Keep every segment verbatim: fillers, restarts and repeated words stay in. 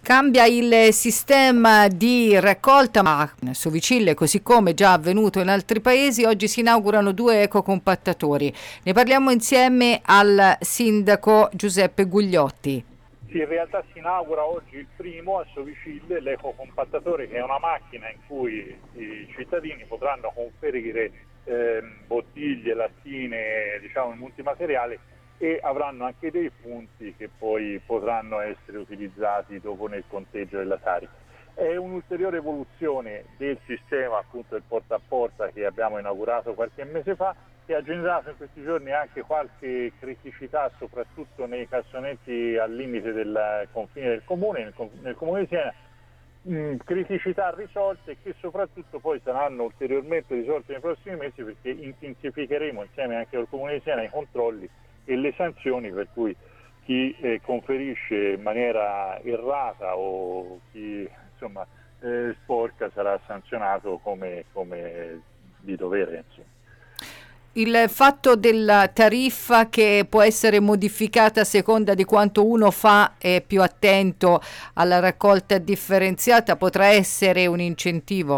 Cambia il sistema di raccolta, ma a Sovicille, così come già avvenuto in altri paesi, oggi si inaugurano due ecocompattatori. Ne parliamo insieme al sindaco Giuseppe Gugliotti. Sì, in realtà si inaugura oggi il primo a Sovicille, l'ecocompattatore, che è una macchina in cui i cittadini potranno conferire eh, bottiglie, lattine, diciamo in multimateriale, e avranno anche dei punti che poi potranno essere utilizzati dopo nel conteggio della Tari. È un'ulteriore evoluzione del sistema, appunto del porta a porta, che abbiamo inaugurato qualche mese fa, che ha generato in questi giorni anche qualche criticità, soprattutto nei cassonetti al limite del confine del comune, nel, nel comune di Siena. Mh, criticità risolte che soprattutto poi saranno ulteriormente risolte nei prossimi mesi, perché intensificheremo insieme anche al comune di Siena i controlli e le sanzioni, per cui chi eh, conferisce in maniera errata o chi insomma eh, sporca sarà sanzionato come, come di dovere. Insomma. Il fatto della tariffa che può essere modificata a seconda di quanto uno fa è più attento alla raccolta differenziata potrà essere un incentivo?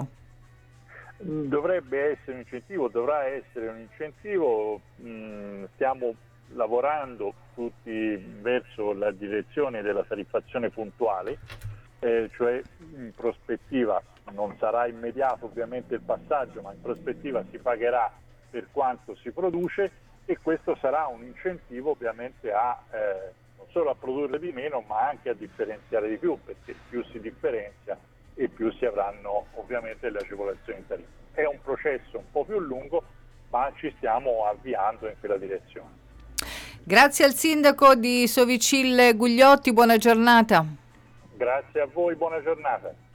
Dovrebbe essere un incentivo, dovrà essere un incentivo, mh, stiamo lavorando tutti verso la direzione della tariffazione puntuale, eh, cioè in prospettiva non sarà immediato ovviamente il passaggio, ma in prospettiva si pagherà per quanto si produce, e questo sarà un incentivo ovviamente a eh, non solo a produrre di meno, ma anche a differenziare di più, perché più si differenzia e più si avranno ovviamente le agevolazioni in tariffa. È un processo un po' più lungo, ma ci stiamo avviando in quella direzione. Grazie al sindaco di Sovicille Gugliotti, buona giornata. Grazie a voi, buona giornata.